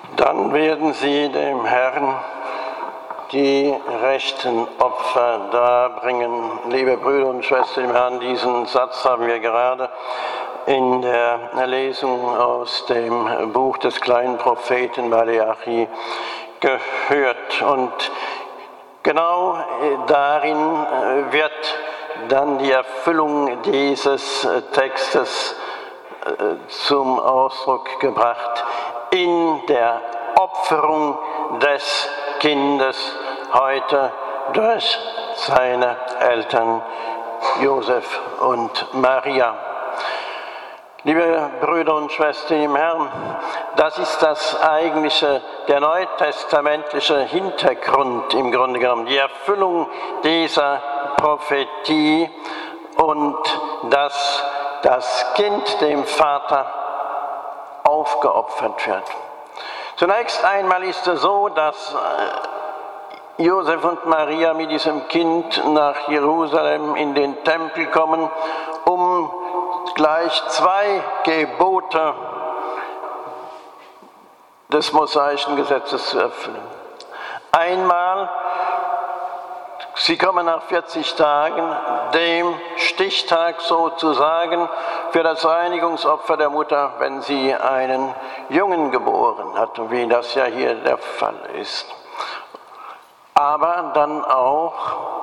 Dann werden sie dem Herrn die rechten Opfer darbringen. Liebe Brüder und Schwestern im Herrn, diesen Satz haben wir gerade in der Lesung aus dem Buch des kleinen Propheten Maleachi gehört. Und genau darin wird dann die Erfüllung dieses Textes zum Ausdruck gebracht, in der Opferung des Kindes heute durch seine Eltern Josef und Maria. Liebe Brüder und Schwestern im Herrn, das ist das eigentliche, der neutestamentliche Hintergrund im Grunde genommen, die Erfüllung dieser Prophetie und dass das Kind dem Vater aufgeopfert wird. Zunächst einmal ist es so, dass Josef und Maria mit diesem Kind nach Jerusalem in den Tempel kommen, um gleich zwei Gebote des mosaischen Gesetzes zu erfüllen. Einmal, sie kommen nach 40 Tagen, dem Stichtag sozusagen, für das Reinigungsopfer der Mutter, wenn sie einen Jungen geboren hat, wie das ja hier der Fall ist. Aber dann auch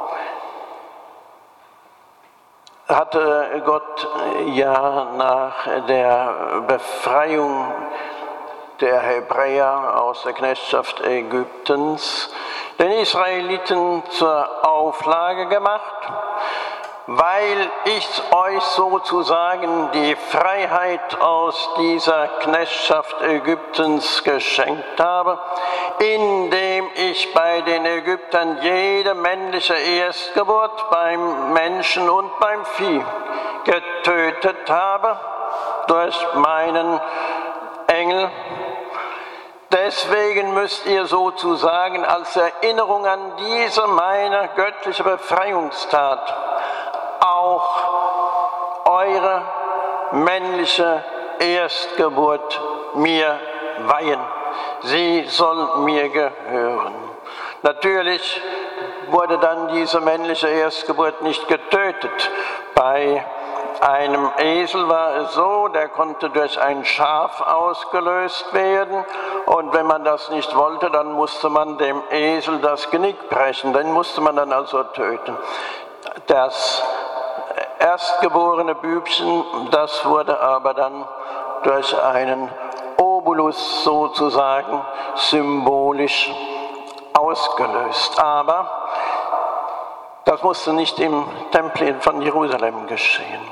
hatte Gott ja nach der Befreiung der Hebräer aus der Knechtschaft Ägyptens den Israeliten zur Auflage gemacht, weil ich euch sozusagen die Freiheit aus dieser Knechtschaft Ägyptens geschenkt habe, indem ich bei den Ägyptern jede männliche Erstgeburt beim Menschen und beim Vieh getötet habe durch meinen Engel. Deswegen müsst ihr sozusagen als Erinnerung an diese meine göttliche Befreiungstat auch eure männliche Erstgeburt mir weihen. Sie soll mir gehören. Natürlich wurde dann diese männliche Erstgeburt nicht getötet. Bei einem Esel war es so, der konnte durch ein Schaf ausgelöst werden. Und wenn man das nicht wollte, dann musste man dem Esel das Genick brechen. Den musste man dann also töten. Das erstgeborene Bübchen, das wurde aber dann durch einen Obolus sozusagen symbolisch ausgelöst. Aber das musste nicht im Tempel von Jerusalem geschehen.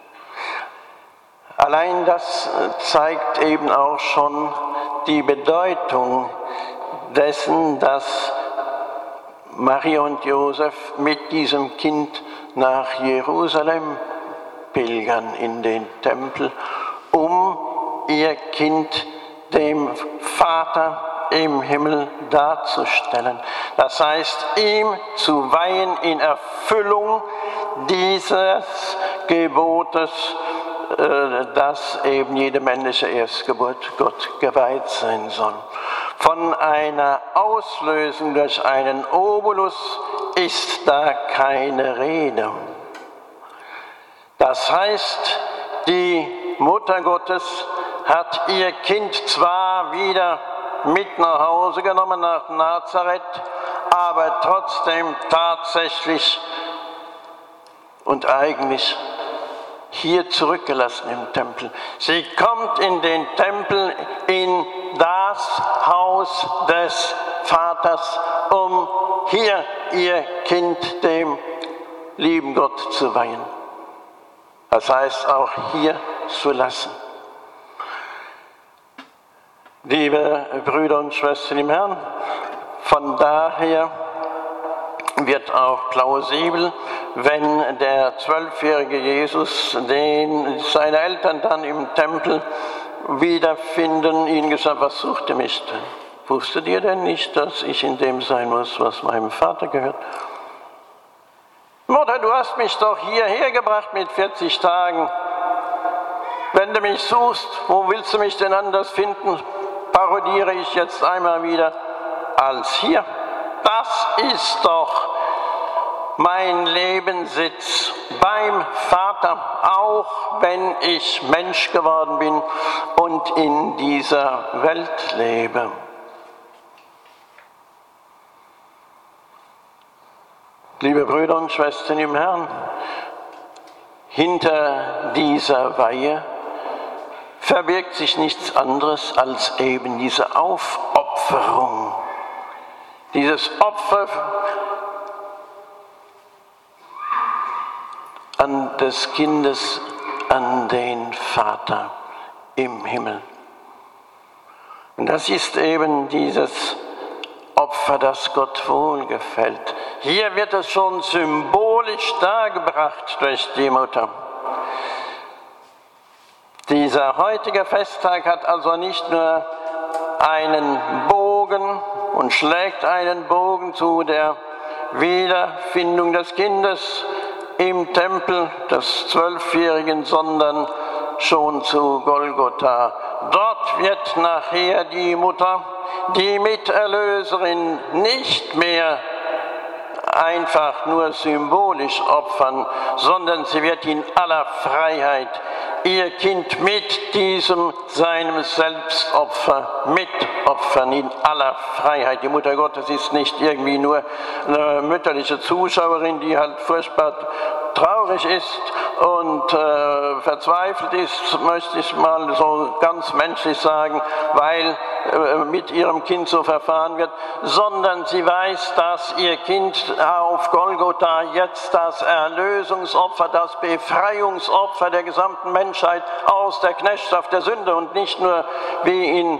Allein das zeigt eben auch schon die Bedeutung dessen, dass Maria und Josef mit diesem Kind nach Jerusalem pilgern in den Tempel, um ihr Kind dem Vater im Himmel darzustellen. Das heißt, ihm zu weihen in Erfüllung dieses Gebotes, dass eben jede männliche Erstgeburt Gott geweiht sein soll. Von einer Auslösung durch einen Obolus ist da keine Rede. Das heißt, die Mutter Gottes hat ihr Kind zwar wieder mit nach Hause genommen, nach Nazareth, aber trotzdem tatsächlich und eigentlich hier zurückgelassen im Tempel. Sie kommt in den Tempel, in das Haus des Vaters, um hier ihr Kind dem lieben Gott zu weihen. Das heißt, auch hier zu lassen. Liebe Brüder und Schwestern im Herrn, von daher wird auch plausibel, wenn der 12-jährige Jesus, den seine Eltern dann im Tempel wiederfinden, ihnen gesagt, was sucht ihr mich denn? Wusstet ihr denn nicht, dass ich in dem sein muss, was meinem Vater gehört? Mutter, du hast mich doch hierher gebracht mit 40 Tagen. Wenn du mich suchst, wo willst du mich denn anders finden? parodiere ich jetzt einmal wieder, als hier. Das ist doch mein Lebenssitz beim Vater, auch wenn ich Mensch geworden bin und in dieser Welt lebe. Liebe Brüder und Schwestern im Herrn, hinter dieser Weihe verbirgt sich nichts anderes als eben diese Aufopferung, dieses Opfer des Kindes an den Vater im Himmel. Und das ist eben dieses Opfer, das Gott wohlgefällt. Hier wird es schon symbolisch dargebracht durch die Mutter. Dieser heutige Festtag hat also nicht nur einen Bogen und schlägt einen Bogen zu der Wiederfindung des Kindes im Tempel des 12-Jährigen, sondern schon zu Golgotha. Dort wird nachher die Mutter, die Miterlöserin, nicht mehr einfach nur symbolisch opfern, sondern sie wird in aller Freiheit ihr Kind mit diesem, seinem Selbstopfer mitopfern, in aller Freiheit. Die Mutter Gottes ist nicht irgendwie nur eine mütterliche Zuschauerin, die halt furchtbar traurig ist und verzweifelt ist, möchte ich mal so ganz menschlich sagen, weil mit ihrem Kind so verfahren wird, sondern sie weiß, dass ihr Kind auf Golgotha jetzt das Erlösungsopfer, das Befreiungsopfer der gesamten Menschheit aus der Knechtschaft der Sünde und nicht nur wie in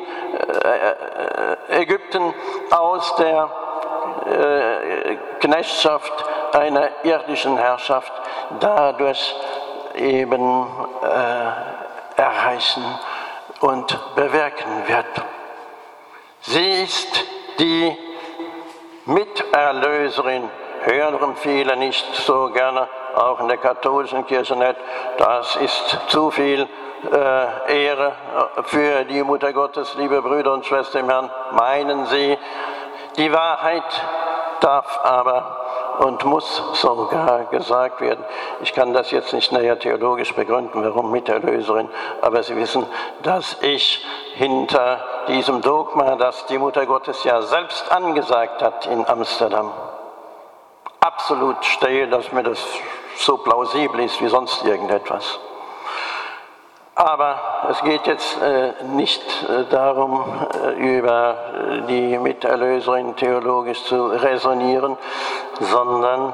Ägypten aus der Knechtschaft einer irdischen Herrschaft dadurch eben erreichen und bewirken wird. Sie ist die Miterlöserin. Hören viele nicht so gerne, auch in der katholischen Kirche nicht. Das ist zu viel Ehre für die Mutter Gottes, liebe Brüder und Schwestern im Herrn, meinen sie. Die Wahrheit darf aber und muss sogar gesagt werden. Ich kann das jetzt nicht näher theologisch begründen, warum Miterlöserin, aber Sie wissen, dass ich hinter diesem Dogma, das die Mutter Gottes ja selbst angesagt hat in Amsterdam, absolut stehe, dass mir das so plausibel ist wie sonst irgendetwas. Aber es geht jetzt nicht darum, über die Miterlöserin theologisch zu räsonieren, sondern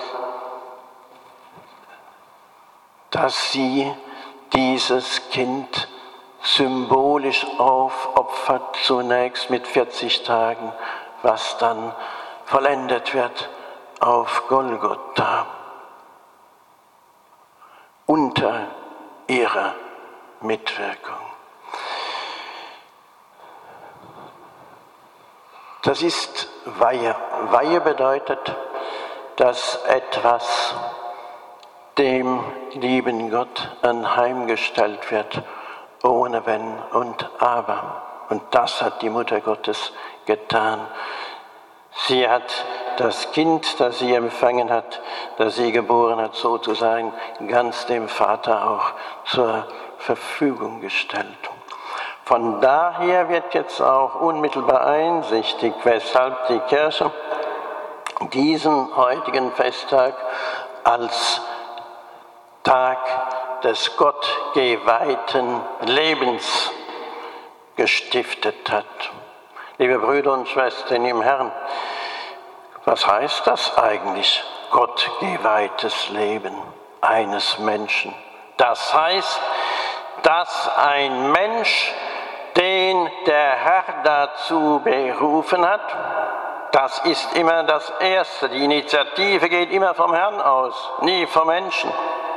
dass sie dieses Kind symbolisch aufopfert, zunächst mit 40 Tagen, was dann vollendet wird auf Golgotha, unter ihrer Mitwirkung. Das ist Weihe. Weihe bedeutet, dass etwas dem lieben Gott anheimgestellt wird, ohne Wenn und Aber. Und das hat die Mutter Gottes getan. Sie hat das Kind, das sie empfangen hat, das sie geboren hat, sozusagen ganz dem Vater auch zur Verfügung gestellt. Von daher wird jetzt auch unmittelbar einsichtig, weshalb die Kirche diesen heutigen Festtag als Tag des Gott geweihten Lebens gestiftet hat. Liebe Brüder und Schwestern im Herrn, was heißt das eigentlich, Gott geweihtes Leben eines Menschen? Das heißt, dass ein Mensch, den der Herr dazu berufen hat, das ist immer das Erste. Die Initiative geht immer vom Herrn aus, nie vom Menschen.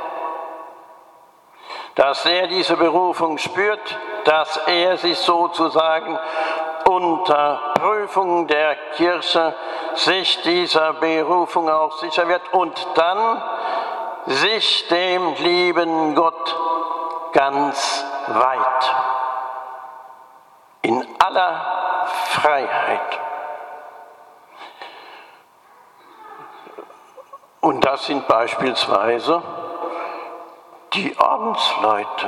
Dass er diese Berufung spürt, dass er sich sozusagen unter Prüfung der Kirche sich dieser Berufung auch sicher wird und dann sich dem lieben Gott ganz weiht. in aller Freiheit. Und das sind beispielsweise die Ordensleute.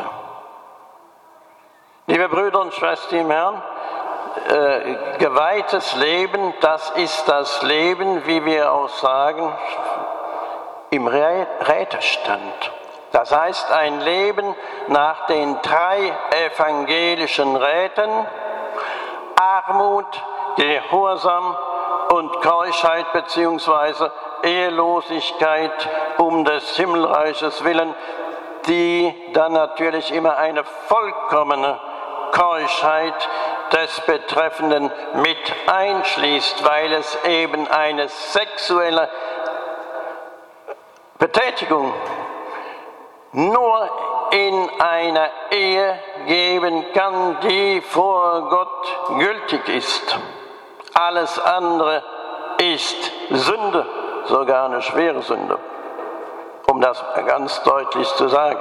Liebe Brüder und Schwestern im Herrn, geweihtes Leben, das ist das Leben, wie wir auch sagen, im Rätestand. Das heißt, ein Leben nach den 3 evangelischen Räten: Armut, Gehorsam und Keuschheit bzw. Ehelosigkeit um des Himmelreiches willen, die dann natürlich immer eine vollkommene Keuschheit des Betreffenden mit einschließt, weil es eben eine sexuelle Betätigung nur in einer Ehe geben kann, die vor Gott gültig ist. Alles andere ist Sünde, sogar eine schwere Sünde, um das ganz deutlich zu sagen.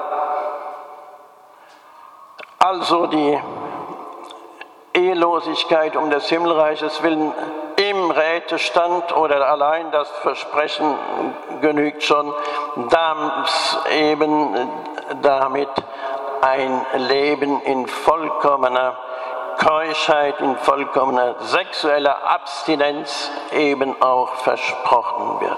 Also die Ehelosigkeit um des Himmelreiches willen im Rätestand oder allein das Versprechen genügt schon, dass eben damit ein Leben in vollkommener Keuschheit, in vollkommener sexueller Abstinenz eben auch versprochen wird.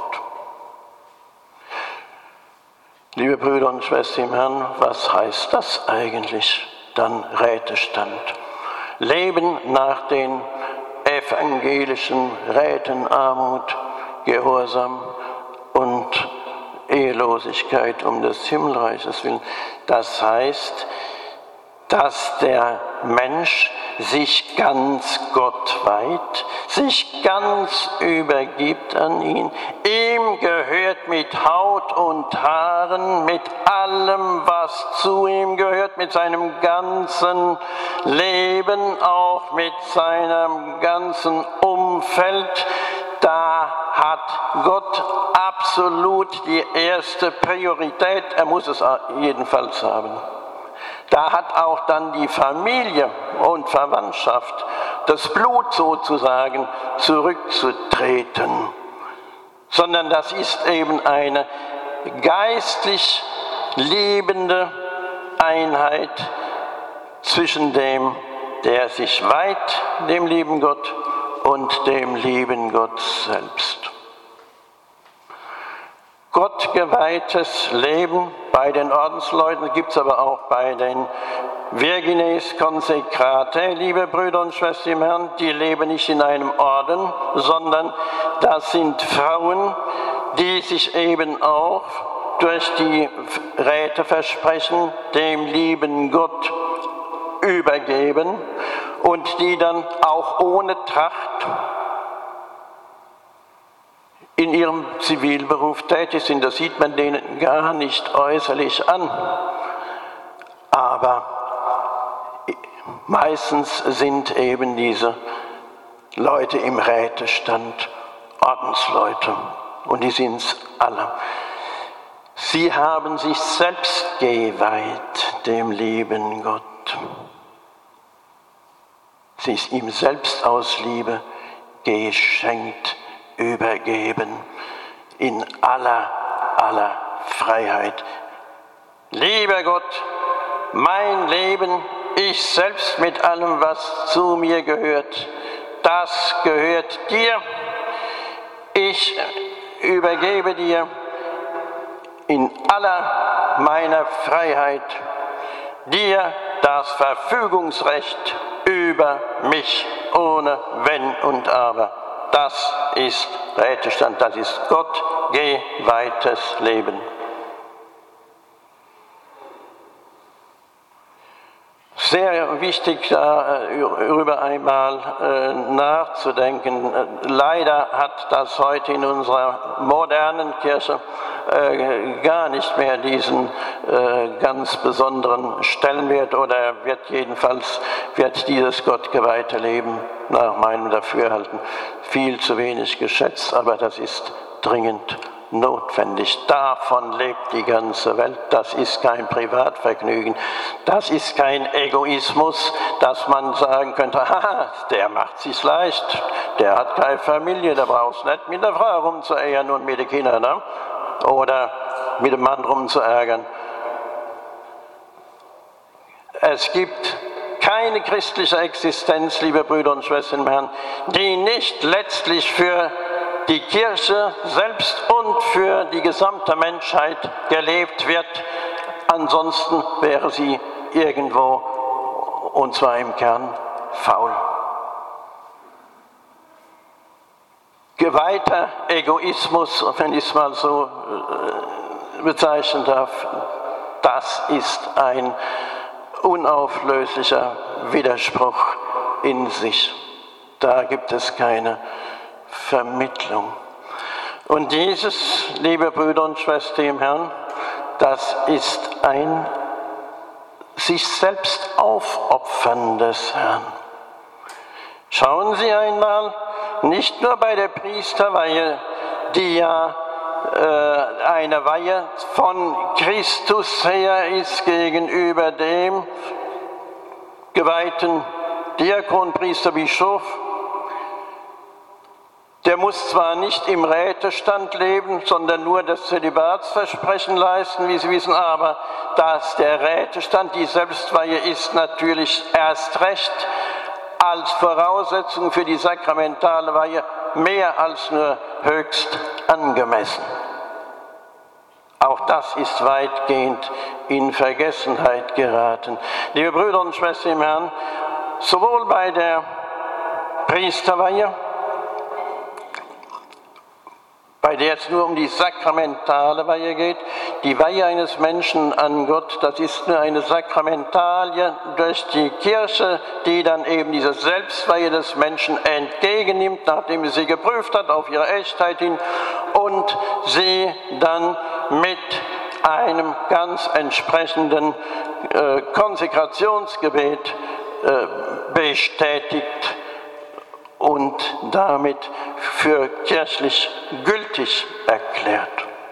Liebe Brüder und Schwestern im Herrn, was heißt das eigentlich dann, Rätestand? Leben nach den evangelischen Räten: Armut, Gehorsam und Ehelosigkeit um des Himmelreiches willen. Das heißt, dass der Mensch sich ganz Gott weiht, sich ganz übergibt an ihn. Ihm gehört mit Haut und Haaren, mit allem, was zu ihm gehört, mit seinem ganzen Leben, auch mit seinem ganzen Umfeld. Da hat Gott absolut die erste Priorität. Er muss es jedenfalls haben. Da hat auch dann die Familie und Verwandtschaft, das Blut sozusagen, zurückzutreten. Sondern das ist eben eine geistlich liebende Einheit zwischen dem, der sich weiht, dem lieben Gott, und dem lieben Gott selbst. Gott geweihtes Leben bei den Ordensleuten gibt es aber auch bei den Virgines Consecrate, liebe Brüder und Schwestern im Herrn. Die leben nicht in einem Orden, sondern das sind Frauen, die sich eben auch durch die Räteversprechen dem lieben Gott übergeben und die dann auch ohne Tracht in ihrem Zivilberuf tätig sind. Das sieht man denen gar nicht äußerlich an. Aber meistens sind eben diese Leute im Rätestand Ordensleute. Und die sind es alle. Sie haben sich selbst geweiht dem lieben Gott. Sie ist ihm selbst aus Liebe geschenkt, übergeben, in aller Freiheit. Lieber Gott, mein Leben, ich selbst mit allem, was zu mir gehört, das gehört dir. Ich übergebe dir in aller meiner Freiheit dir das Verfügungsrecht über mich, ohne Wenn und Aber. Das ist Rätestand, das ist Gott geweihtes Leben. Sehr wichtig, darüber einmal nachzudenken. Leider hat das heute in unserer modernen Kirche gar nicht mehr diesen ganz besonderen Stellenwert, oder wird dieses gottgeweihte Leben nach meinem Dafürhalten viel zu wenig geschätzt, aber das ist dringend notwendig. Davon lebt die ganze Welt. Das ist kein Privatvergnügen. Das ist kein Egoismus, dass man sagen könnte, haha, der macht sich's leicht, der hat keine Familie, der braucht nicht mit der Frau rumzuehren und mit den Kindern, ne? Oder mit dem Mann rumzuärgern. Es gibt keine christliche Existenz, liebe Brüder und Schwestern im Herrn, die nicht letztlich für die Kirche selbst und für die gesamte Menschheit gelebt wird. Ansonsten wäre sie irgendwo, und zwar im Kern, faul. Geweihter Egoismus, wenn ich es mal so bezeichnen darf, das ist ein unauflöslicher Widerspruch in sich. Da gibt es keine Vermittlung. Und dieses, liebe Brüder und Schwestern im Herrn, das ist ein sich selbst aufopfern des Herrn. Schauen Sie einmal, nicht nur bei der Priesterweihe, die ja eine Weihe von Christus her ist gegenüber dem geweihten Diakon, Priester, Bischof. Der muss zwar nicht im Rätestand leben, sondern nur das Zölibatsversprechen leisten, wie Sie wissen, aber dass der Rätestand, die Selbstweihe ist natürlich erst recht als Voraussetzung für die sakramentale Weihe mehr als nur höchst angemessen. Auch das ist weitgehend in Vergessenheit geraten. Liebe Brüder und Schwestern im Herrn, sowohl bei der Priesterweihe, bei der es nur um die sakramentale Weihe geht, die Weihe eines Menschen an Gott, das ist nur eine Sakramentalie durch die Kirche, die dann eben diese Selbstweihe des Menschen entgegennimmt, nachdem sie geprüft hat auf ihre Echtheit hin und sie dann mit einem ganz entsprechenden Konsekrationsgebet bestätigt und damit für kirchlich gültig erklärt.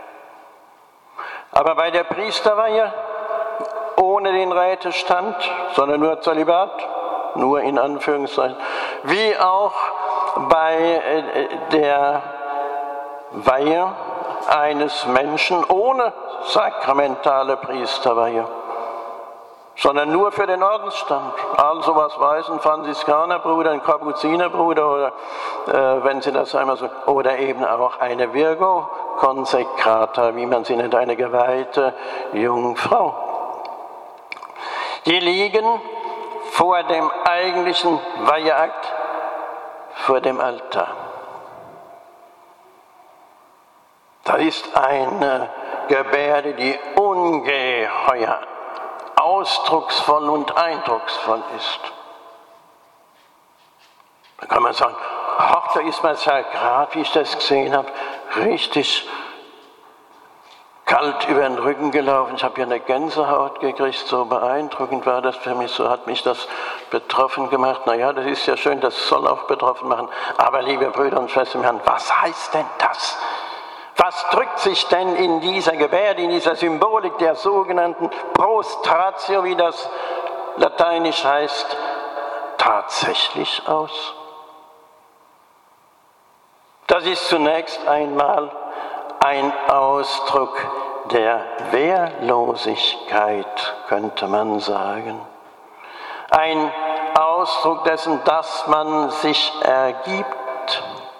Aber bei der Priesterweihe ohne den Rätestand, sondern nur Zölibat, nur in Anführungszeichen, wie auch bei der Weihe eines Menschen ohne sakramentale Priesterweihe, sondern nur für den Ordensstand. Also was weiß ein Franziskanerbruder, ein Kapuzinerbruder oder wenn Sie das einmal so, oder eben auch eine Virgo Consecrata, wie man sie nennt, eine geweihte Jungfrau. Die liegen vor dem eigentlichen Weiheakt, vor dem Altar. Das ist eine Gebärde, die ungeheuer ausdrucksvoll und eindrucksvoll ist. Da kann man sagen, ach, da ist mir ja gerade, wie ich das gesehen habe, richtig kalt über den Rücken gelaufen. Ich habe ja eine Gänsehaut gekriegt, so beeindruckend war das für mich, so hat mich das betroffen gemacht. Naja, das ist ja schön, das soll auch betroffen machen. Aber liebe Brüder und Schwestern im Herrn, was heißt denn das? Was drückt sich denn in dieser Gebärde, in dieser Symbolik der sogenannten Prostratio, wie das lateinisch heißt, tatsächlich aus? Das ist zunächst einmal ein Ausdruck der Wehrlosigkeit, könnte man sagen. Ein Ausdruck dessen, dass man sich ergibt.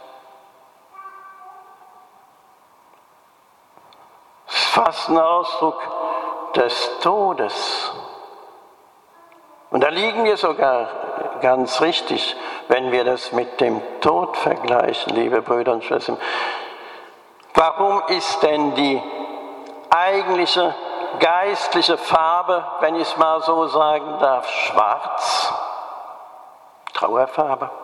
Fast ein Ausdruck des Todes. Und da liegen wir sogar ganz richtig, wenn wir das mit dem Tod vergleichen, liebe Brüder und Schwestern. Warum ist denn die eigentliche geistliche Farbe, wenn ich es mal so sagen darf, schwarz? Trauerfarbe.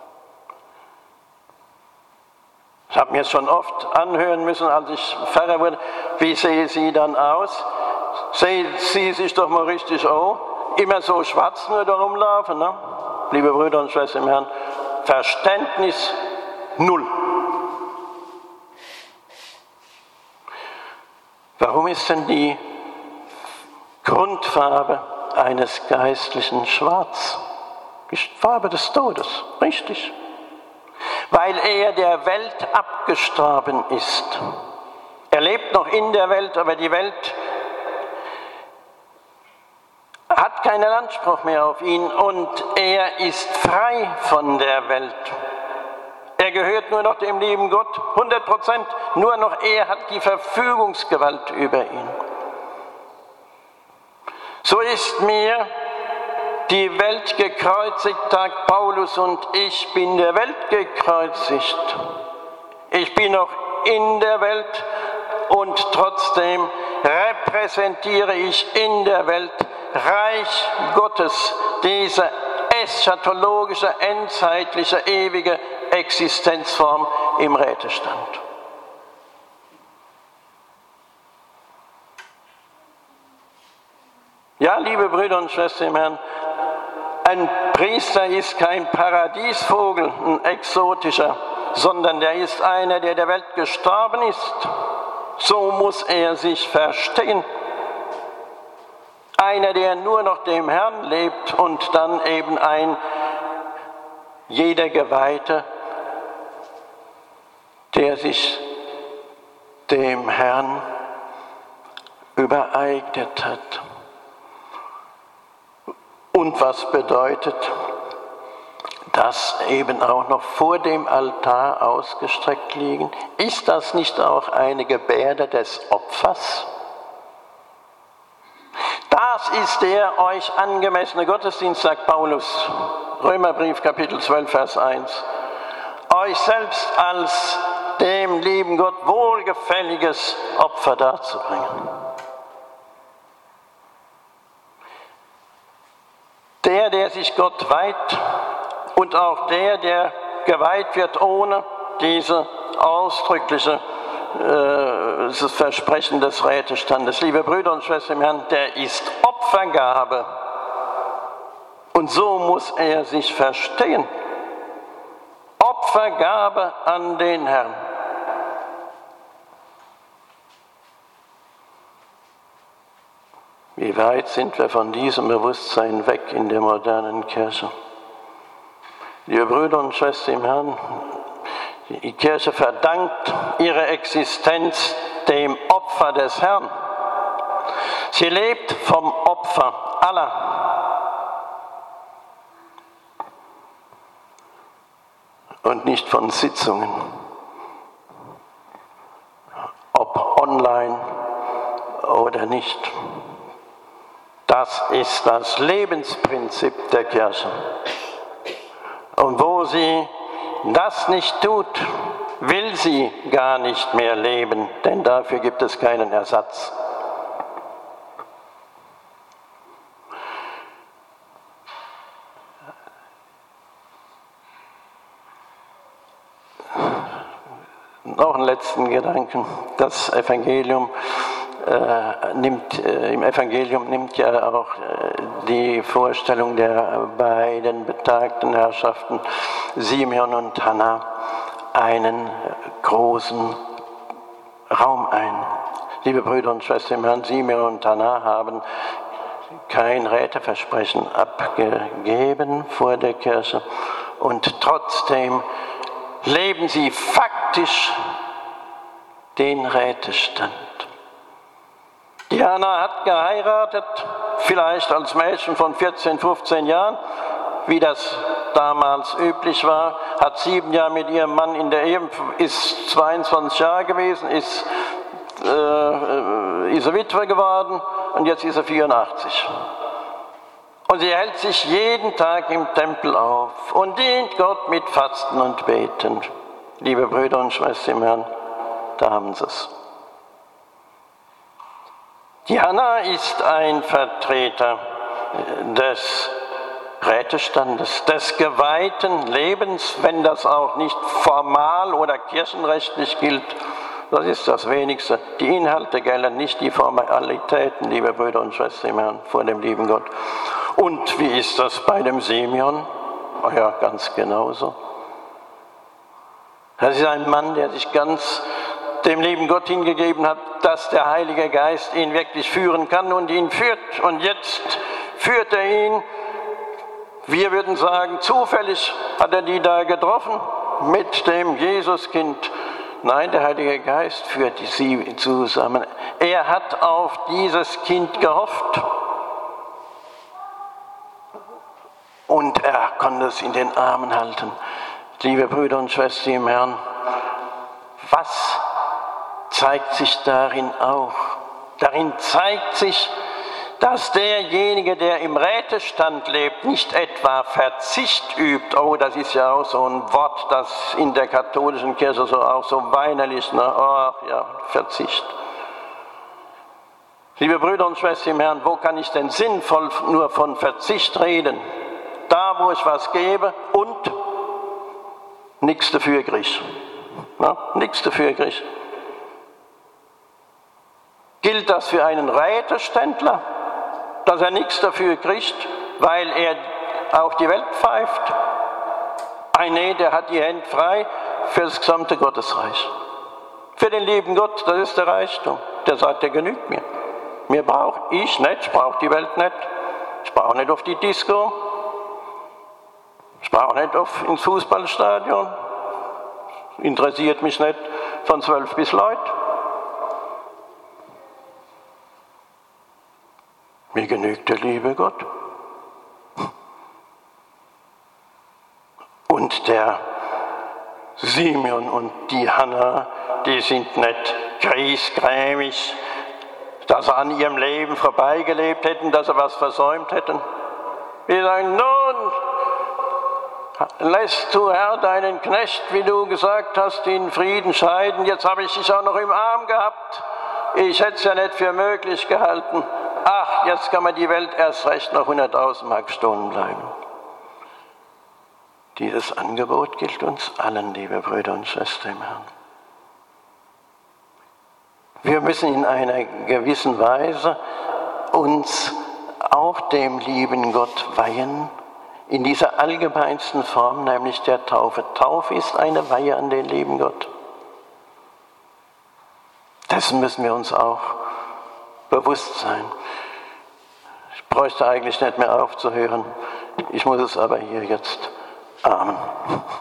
Ich habe mir es schon oft anhören müssen, als ich Pfarrer wurde. Wie sehe sie dann aus? Sehen Sie sich doch mal richtig an. Immer so schwarz nur da rumlaufen, ne? Liebe Brüder und Schwestern im Herrn, Verständnis null. Warum ist denn die Grundfarbe eines Geistlichen schwarz? Die Farbe des Todes, richtig. Weil er der Welt abgestorben ist. Er lebt noch in der Welt, aber die Welt hat keinen Anspruch mehr auf ihn und er ist frei von der Welt. Er gehört nur noch dem lieben Gott, 100%, nur noch er hat die Verfügungsgewalt über ihn. So ist mir die Welt gekreuzigt, sagt Paulus, und ich bin der Welt gekreuzigt. Ich bin noch in der Welt und trotzdem repräsentiere ich in der Welt Reich Gottes, diese eschatologische, endzeitliche, ewige Existenzform im Rätestand. Ja, liebe Brüder und Schwestern im Herrn, ein Priester ist kein Paradiesvogel, ein exotischer, sondern der ist einer, der der Welt gestorben ist. So muss er sich verstehen. Einer, der nur noch dem Herrn lebt und dann eben jeder Geweihte, der sich dem Herrn übereignet hat. Und was bedeutet, dass eben auch noch vor dem Altar ausgestreckt liegen? Ist das nicht auch eine Gebärde des Opfers? Das ist der euch angemessene Gottesdienst, sagt Paulus, Römerbrief Kapitel 12, Vers 1. Euch selbst als dem lieben Gott wohlgefälliges Opfer darzubringen. Der sich Gott weiht und auch der geweiht wird ohne diese ausdrückliche das Versprechen des Rätestandes. Liebe Brüder und Schwestern im Herrn, der ist Opfergabe. Und so muss er sich verstehen. Opfergabe an den Herrn. Wie weit sind wir von diesem Bewusstsein weg in der modernen Kirche? Liebe Brüder und Schwestern im Herrn, die Kirche verdankt ihre Existenz dem Opfer des Herrn. Sie lebt vom Opfer aller und nicht von Sitzungen, ob online oder nicht. Das ist das Lebensprinzip der Kirche. Und wo sie das nicht tut, will sie gar nicht mehr leben, denn dafür gibt es keinen Ersatz. Noch einen letzten Gedanken. Das Evangelium im Evangelium nimmt ja auch die Vorstellung der beiden betagten Herrschaften Simeon und Hannah einen großen Raum ein. Liebe Brüder und Schwestern im Herrn, Simeon und Hannah haben kein Räteversprechen abgegeben vor der Kirche und trotzdem leben sie faktisch den Rätestand. Die Hannah hat geheiratet, vielleicht als Mädchen von 14, 15 Jahren, wie das damals üblich war, hat 7 Jahre mit ihrem Mann in der Ehe, ist 22 Jahre gewesen, ist Witwe geworden und jetzt ist er 84. Und sie hält sich jeden Tag im Tempel auf und dient Gott mit Fasten und Beten. Liebe Brüder und Schwestern im Herrn, da haben sie es. Die Hannah ist ein Vertreter des Rätestandes, des geweihten Lebens, wenn das auch nicht formal oder kirchenrechtlich gilt. Das ist das Wenigste. Die Inhalte gelten, nicht die Formalitäten, liebe Brüder und Schwestern im Herrn, vor dem lieben Gott. Und wie ist das bei dem Simeon? Ja, ganz genauso. Das ist ein Mann, der sich ganz dem lieben Gott hingegeben hat, dass der Heilige Geist ihn wirklich führen kann und ihn führt. Und jetzt führt er ihn, wir würden sagen, zufällig hat er die da getroffen mit dem Jesuskind. Nein, der Heilige Geist führt sie zusammen. Er hat auf dieses Kind gehofft. Und er konnte es in den Armen halten. Liebe Brüder und Schwestern im Herrn, was zeigt sich darin auch? Darin zeigt sich, dass derjenige, der im Rätestand lebt, nicht etwa Verzicht übt. Oh, das ist ja auch so ein Wort, das in der katholischen Kirche so auch so weinerlich, ach ja, Verzicht. Liebe Brüder und Schwestern im Herrn, wo kann ich denn sinnvoll nur von Verzicht reden? Da, wo ich was gebe und nichts dafür kriege. Nichts dafür kriege. Gilt das für einen Räteständler, dass er nichts dafür kriegt, weil er auf die Welt pfeift? Nee, der hat die Hände frei für das gesamte Gottesreich. Für den lieben Gott, das ist der Reichtum. Der sagt, der genügt mir. Mir brauche ich nicht, ich brauche die Welt nicht. Ich brauche nicht auf die Disco. Ich brauche nicht ins Fußballstadion. Interessiert mich nicht von 12 bis Leute. Mir genügt der liebe Gott. Und der Simeon und die Hannah, die sind nicht griesgrämig, dass sie an ihrem Leben vorbeigelebt hätten, dass sie was versäumt hätten. Wir sagen, nun, lässt du, Herr, deinen Knecht, wie du gesagt hast, in Frieden scheiden. Jetzt habe ich dich auch noch im Arm gehabt. Ich hätte es ja nicht für möglich gehalten. Ach, jetzt kann mir die Welt erst recht noch 100.000 Mark stohlen bleiben. Dieses Angebot gilt uns allen, liebe Brüder und Schwestern im Herrn. Wir müssen in einer gewissen Weise uns auch dem lieben Gott weihen, in dieser allgemeinsten Form, nämlich der Taufe. Taufe ist eine Weihe an den lieben Gott. Dessen müssen wir uns auch bewusst sein. Ich bräuchte eigentlich nicht mehr aufzuhören. Ich muss es aber hier jetzt. Amen.